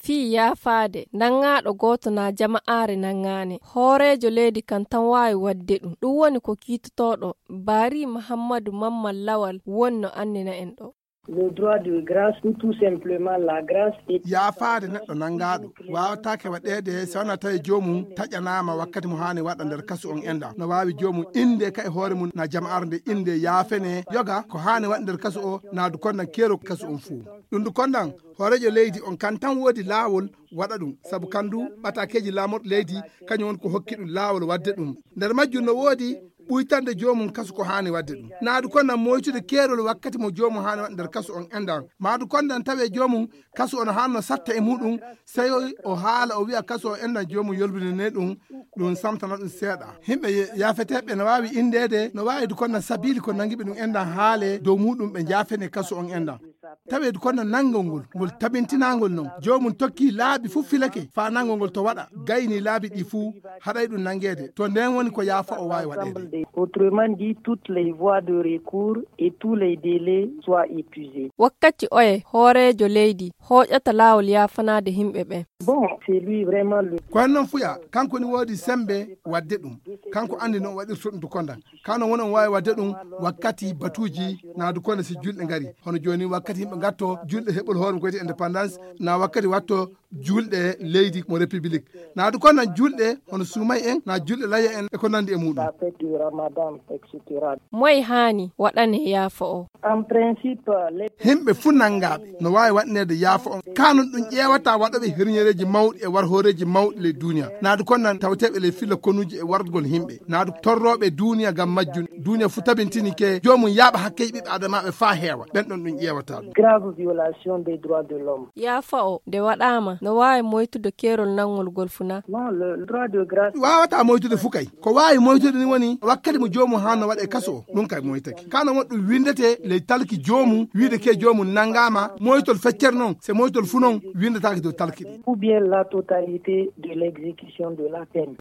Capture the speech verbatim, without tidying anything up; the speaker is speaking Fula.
fi ya fade nangaɗo goto na jama'are nangane horejo leydi kan tan wawi wadde ɗum ɗum woni ko kitotoɗo Bari Muhammadu Mamman Lawal wonno annina en ɗo. Le droit de grâce ou tout simplement la grâce est ya faade neɗɗo nangaɗo wawata waɗede sowona tawi jomum taƴanama wakkati mo hani waɗa nder kasu on enda no wawi jomum inde ka e hoore mum na jama'are nde inde yaafene yoga ko hani waɗa nder kasu o naadu konnan keero kasu on fuu ɗum du konnan horejo leydi on kan tan woodi laawol waɗa ɗum sabu kandu ɓatakeji laamorɗo leydi kañum woni ko hokki ɗum laawol wadde ɗum nder majjum no woodi ɓuytande jomum kasu ko hani wadde ɗum naadu konnan moytude keerol wakkati mo jomum hani waɗa nder kasu on endan maadu konnan tawe jomum kasu on hanno satta e muɗum sey o haala o wiya kasu o endan jomum yolbinine ɗum ɗum samtana ɗum seeɗa himɓe yaafeteɓe no wawi indede no wawi du konnan sabili ko nangiɓe ɗum endan haale dow muɗum ɓe jaafene kasu on endan taweedu kono nangol ngol ngol tabintinagol noon jomum tokki laabi fof filake fa nangol ngol to waɗa gayni laabi ɗi fuu haɗay ɗum nangede to nden woni ko yaafa o wawi waɗede. Autrement dit, toutes les voies de recours et tous les délais soient épuisés. Wakkati oye horejo leydi hoƴata laawol yaafanade himɓe ɓe. Bon, c'est lui vraiment le. Ko non fuya kanko ni wodi sembe wadde ɗum kanko andi no waɗirto ɗum to konda kano wonon wawi wadde ɗum wakkati batuji na du konda si julɗe ngari hono joni wakkati yimɓe gatto julɗe heɓol hoore ko wiyete indépendance na wakkati watto julɗe leydi mo république na du konda julɗe hono sumay en na julɗe laya en e ko nandi e muɗum moy hani waɗane yaafa o. En principe himɓe fu nangaɓe no wawi waɗnede yaafa on kanon ɗum ƴewata waɗoɓe herñereji mawɗi e war horeji mawɗi le duniya naadu konnan tawateɓe le filla konuji e wardgol himɓe naadu torroɓe duniya gam majjum duniya fu tabintini ke jomum yaaɓa hakkeji ɓiɓɓe adamaɓe fa heewa ɓen ɗon ɗum ƴewata grave violation des droits de l'homme. Yaafa o nde waɗama no wawi moytude keerol nangol gol funa. Non, le droit de grâce wawata moytude fu kay ko wawi moytude ni woni wakkati mo jomum hanno waɗe kaso ɗum kay moytaki kano won ɗum windete ley talki jomum wiide ke jomum nangama moytol feccere noon c'est moytol fu noon windetake dow talki ɗi ou bien la totalité de l'exécution de la peine.